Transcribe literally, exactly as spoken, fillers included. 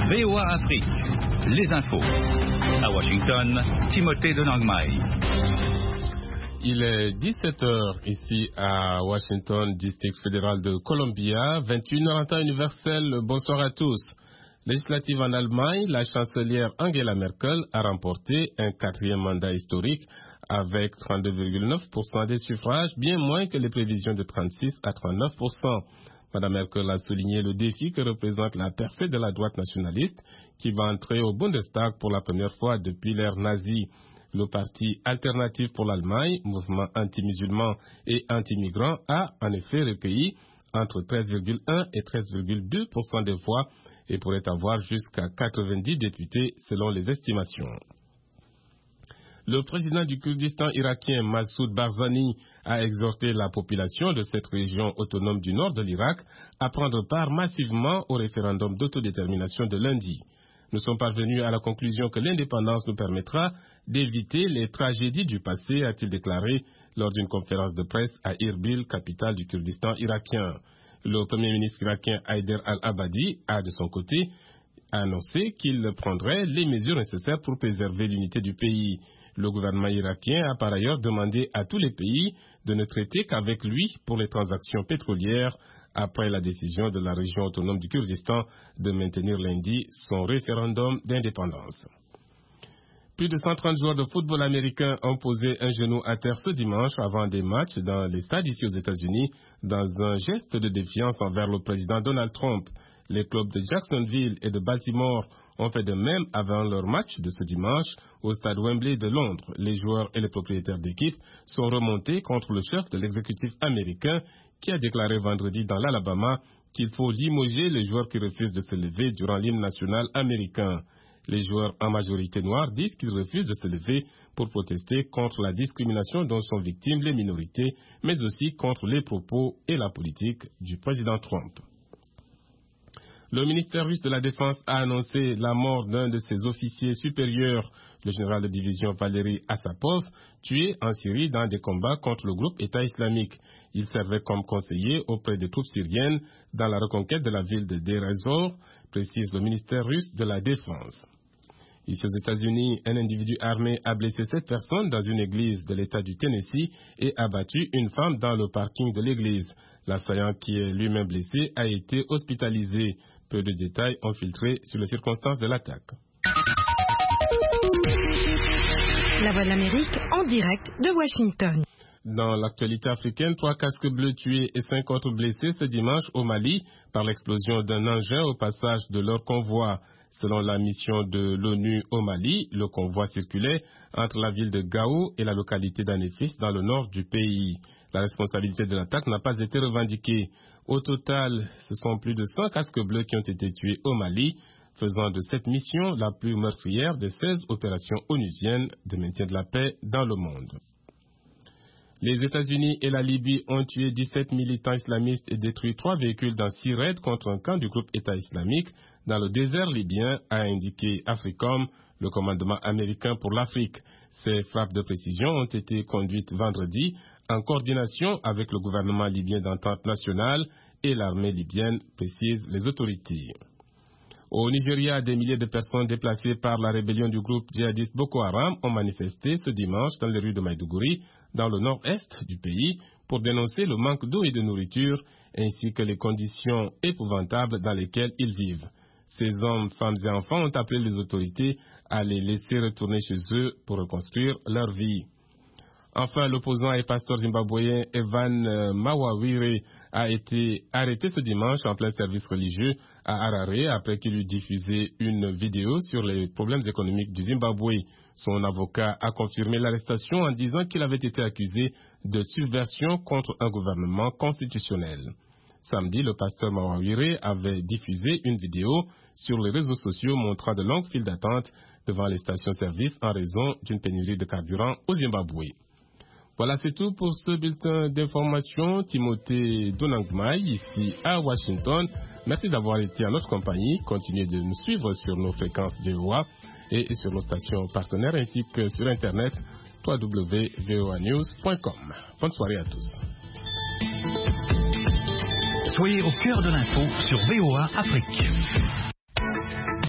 V O A Afrique, les infos. À Washington, Timothée de Nangmai. Il est dix-sept heures ici à Washington, district fédéral de Columbia, vingt et une heures en temps universel. Bonsoir à tous. Législative en Allemagne, la chancelière Angela Merkel a remporté un quatrième mandat historique avec trente-deux virgule neuf pour cent des suffrages, bien moins que les prévisions de trente-six à trente-neuf pour cent. Madame Merkel a souligné le défi que représente la percée de la droite nationaliste qui va entrer au Bundestag pour la première fois depuis l'ère nazie. Le parti Alternative pour l'Allemagne, mouvement anti-musulman et anti-migrant, a en effet recueilli entre treize virgule un et treize virgule deux pour cent des voix et pourrait avoir jusqu'à quatre-vingt-dix députés selon les estimations. Le président du Kurdistan irakien, Massoud Barzani, a exhorté la population de cette région autonome du nord de l'Irak à prendre part massivement au référendum d'autodétermination de lundi. Nous sommes parvenus à la conclusion que l'indépendance nous permettra d'éviter les tragédies du passé, a-t-il déclaré lors d'une conférence de presse à Irbil, capitale du Kurdistan irakien. Le premier ministre irakien Haider al-Abadi a de son côté annoncé qu'il prendrait les mesures nécessaires pour préserver l'unité du pays. Le gouvernement irakien a par ailleurs demandé à tous les pays de ne traiter qu'avec lui pour les transactions pétrolières après la décision de la région autonome du Kurdistan de maintenir lundi son référendum d'indépendance. Plus de cent trente joueurs de football américains ont posé un genou à terre ce dimanche avant des matchs dans les stades ici aux États-Unis dans un geste de défiance envers le président Donald Trump. Les clubs de Jacksonville et de Baltimore ont fait de même avant leur match de ce dimanche au stade Wembley de Londres. Les joueurs et les propriétaires d'équipes sont remontés contre le chef de l'exécutif américain qui a déclaré vendredi dans l'Alabama qu'il faut limoger les joueurs qui refusent de se lever durant l'hymne national américain. Les joueurs en majorité noirs disent qu'ils refusent de se lever pour protester contre la discrimination dont sont victimes les minorités, mais aussi contre les propos et la politique du président Trump. Le ministère russe de la Défense a annoncé la mort d'un de ses officiers supérieurs, le général de division Valery Assapov, tué en Syrie dans des combats contre le groupe État islamique. Il servait comme conseiller auprès des troupes syriennes dans la reconquête de la ville de Deir ez-Zor, précise le ministère russe de la Défense. Ici aux États-Unis, un individu armé a blessé sept personnes dans une église de l'État du Tennessee et a battu une femme dans le parking de l'église. L'assaillant, qui est lui-même blessé, a été hospitalisé. Peu de détails ont filtré sur les circonstances de l'attaque. La Voix de l'Amérique en direct de Washington. Dans l'actualité africaine, trois casques bleus tués et cinq autres blessés ce dimanche au Mali par l'explosion d'un engin au passage de leur convoi. Selon la mission de l'ONU au Mali, le convoi circulait entre la ville de Gao et la localité d'Anefis dans le nord du pays. La responsabilité de l'attaque n'a pas été revendiquée. Au total, ce sont plus de cent casques bleus qui ont été tués au Mali, faisant de cette mission la plus meurtrière des seize opérations onusiennes de maintien de la paix dans le monde. Les États-Unis et la Libye ont tué dix-sept militants islamistes et détruit trois véhicules dans six raids contre un camp du groupe État islamique dans le désert libyen, a indiqué AFRICOM, le commandement américain pour l'Afrique. Ces frappes de précision ont été conduites vendredi en coordination avec le gouvernement libyen d'entente nationale et l'armée libyenne, précisent les autorités. Au Nigeria, des milliers de personnes déplacées par la rébellion du groupe djihadiste Boko Haram ont manifesté ce dimanche dans les rues de Maïdougouri, dans le nord-est du pays, pour dénoncer le manque d'eau et de nourriture, ainsi que les conditions épouvantables dans lesquelles ils vivent. Ces hommes, femmes et enfants ont appelé les autorités à les laisser retourner chez eux pour reconstruire leur vie. Enfin, l'opposant et pasteur zimbabwéen Evan Mawawire a été arrêté ce dimanche en plein service religieux à Harare après qu'il eut diffusé une vidéo sur les problèmes économiques du Zimbabwe. Son avocat a confirmé l'arrestation en disant qu'il avait été accusé de subversion contre un gouvernement constitutionnel. Samedi, le pasteur Mawawire avait diffusé une vidéo sur les réseaux sociaux montrant de longues files d'attente devant les stations-service en raison d'une pénurie de carburant au Zimbabwe. Voilà, c'est tout pour ce bulletin d'information. Timothée Donangmai, ici à Washington. Merci d'avoir été à notre compagnie. Continuez de nous suivre sur nos fréquences V O A et sur nos stations partenaires ainsi que sur Internet w w w point v o a news point com. Bonne soirée à tous. Soyez au cœur de l'info sur V O A Afrique.